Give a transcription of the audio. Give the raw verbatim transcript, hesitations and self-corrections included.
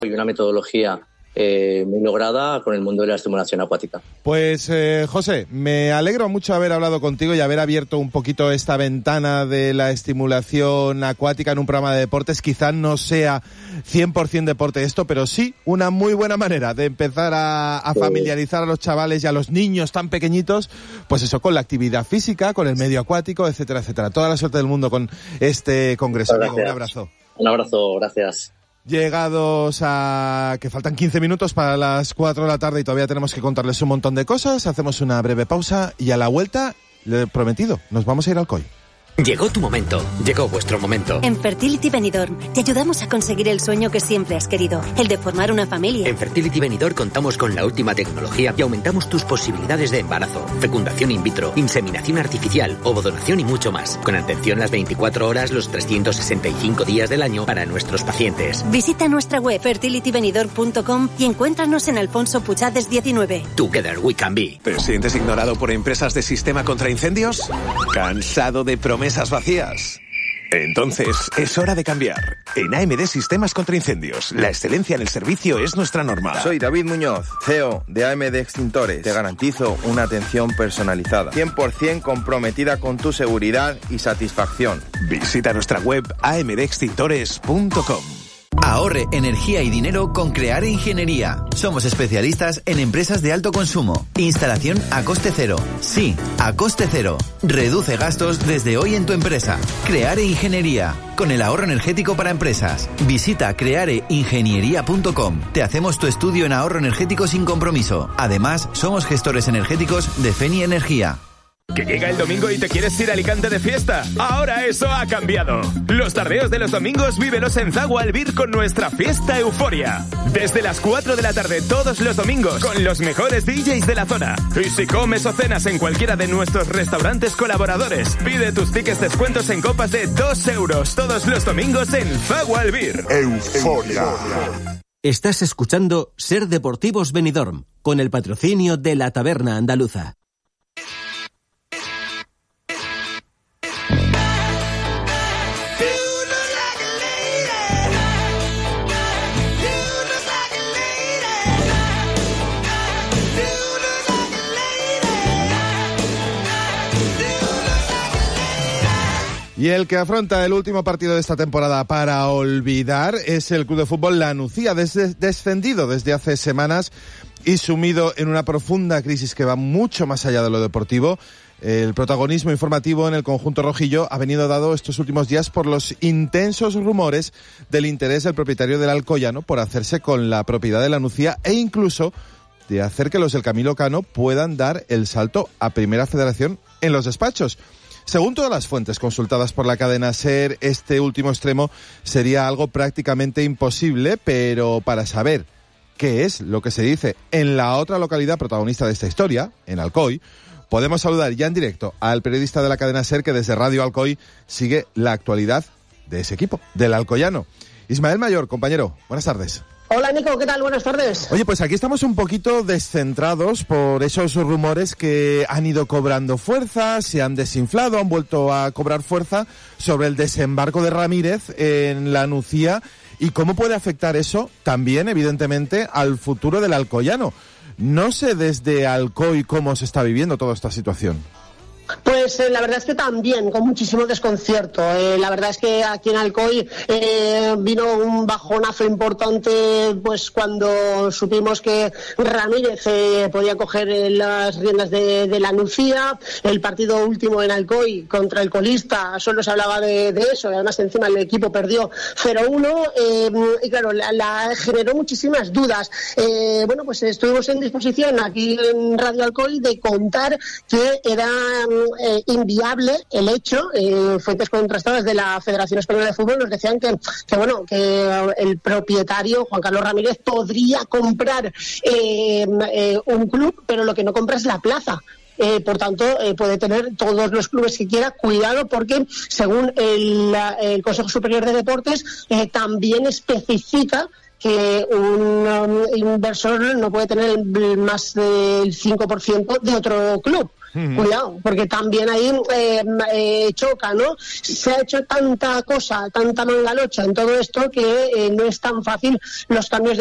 y una metodología Eh, muy lograda con el mundo de la estimulación acuática. Pues eh, José, me alegro mucho haber hablado contigo y haber abierto un poquito esta ventana de la estimulación acuática en un programa de deportes. Quizás no sea cien por ciento deporte esto, pero sí una muy buena manera de empezar a, a familiarizar a los chavales y a los niños tan pequeñitos, pues eso, con la actividad física, con el medio acuático, etcétera, etcétera. Toda la suerte del mundo con este congreso. Diego, un abrazo. Un abrazo, gracias. Llegados a que faltan quince minutos para las cuatro de la tarde y todavía tenemos que contarles un montón de cosas, hacemos una breve pausa y a la vuelta, lo prometido, nos vamos a ir al C O I. Llegó tu momento, llegó vuestro momento. En Fertility Benidorm te ayudamos a conseguir el sueño que siempre has querido, el de formar una familia. En Fertility Benidorm contamos con la última tecnología y aumentamos tus posibilidades de embarazo, fecundación in vitro, inseminación artificial, ovodonación y mucho más. Con atención las veinticuatro horas, los trescientos sesenta y cinco días del año para nuestros pacientes. Visita nuestra web fertility benidorm punto com y encuéntranos en Alfonso Puchades diecinueve. Together we can be. ¿Te sientes ignorado por empresas de sistema contra incendios? ¿Cansado de promesas vacías? Entonces, es hora de cambiar. En A M D Sistemas contra Incendios, la excelencia en el servicio es nuestra norma. Soy David Muñoz, C E O de A M D Extintores. Te garantizo una atención personalizada, cien por ciento comprometida con tu seguridad y satisfacción. Visita nuestra web a m d extintores punto com. Ahorre energía y dinero con Creare Ingeniería. Somos especialistas en empresas de alto consumo. Instalación a coste cero. Sí, a coste cero. Reduce gastos desde hoy en tu empresa. Creare Ingeniería. Con el ahorro energético para empresas. Visita creare ingeniería punto com. Te hacemos tu estudio en ahorro energético sin compromiso. Además, somos gestores energéticos de Feni Energía. ¿Que llega el domingo y te quieres ir a Alicante de fiesta? Ahora eso ha cambiado. Los tardeos de los domingos vívelos en Zago Albir con nuestra fiesta Euforia. Desde las cuatro de la tarde todos los domingos con los mejores D Js de la zona. Y si comes o cenas en cualquiera de nuestros restaurantes colaboradores, pide tus tickets descuentos en copas de dos euros todos los domingos en Zago Albir. Euforia. Estás escuchando Ser Deportivos Benidorm con el patrocinio de la Taberna Andaluza. Y el que afronta el último partido de esta temporada para olvidar es el Club de Fútbol La Nucía, des- descendido desde hace semanas y sumido en una profunda crisis que va mucho más allá de lo deportivo. El protagonismo informativo en el conjunto rojillo ha venido dado estos últimos días por los intensos rumores del interés del propietario del Alcoyano por hacerse con la propiedad de La Nucía e incluso de hacer que los del Camilo Cano puedan dar el salto a Primera Federación en los despachos. Según todas las fuentes consultadas por la cadena SER, este último extremo sería algo prácticamente imposible, pero para saber qué es lo que se dice en la otra localidad protagonista de esta historia, en Alcoy, podemos saludar ya en directo al periodista de la cadena SER que desde Radio Alcoy sigue la actualidad de ese equipo, del Alcoyano. Ismael Mayor, compañero, buenas tardes. Hola Nico, ¿qué tal? Buenas tardes. Oye, pues aquí estamos un poquito descentrados por esos rumores que han ido cobrando fuerza, se han desinflado, han vuelto a cobrar fuerza sobre el desembarco de Ramírez en La Nucía y cómo puede afectar eso también, evidentemente, al futuro del Alcoyano. No sé desde Alcoy cómo se está viviendo toda esta situación. Pues eh, la verdad es que también, con muchísimo desconcierto. Eh, la verdad es que aquí en Alcoy eh, vino un bajonazo importante pues cuando supimos que Ramírez eh, podía coger eh, las riendas de, de La Nucía. El partido último en Alcoy contra el colista, solo se hablaba de, de eso. Además, encima el equipo perdió cero uno eh, y claro, la, la generó muchísimas dudas. Eh, bueno, pues estuvimos en disposición aquí en Radio Alcoy de contar que era Eh, inviable el hecho, eh, fuentes contrastadas de la Federación Española de Fútbol nos decían que, que bueno, que el propietario Juan Carlos Ramírez podría comprar eh, eh, un club, pero lo que no compra es la plaza. Eh, por tanto, eh, puede tener todos los clubes que quiera. Cuidado, porque según el, el Consejo Superior de Deportes eh, también especifica que un um, inversor no puede tener más del cinco por ciento de otro club. Uh-huh. Cuidado, porque también ahí eh, eh, choca, ¿no? Se ha hecho tanta cosa, tanta mangalocha en todo esto que eh, no es tan fácil los cambios de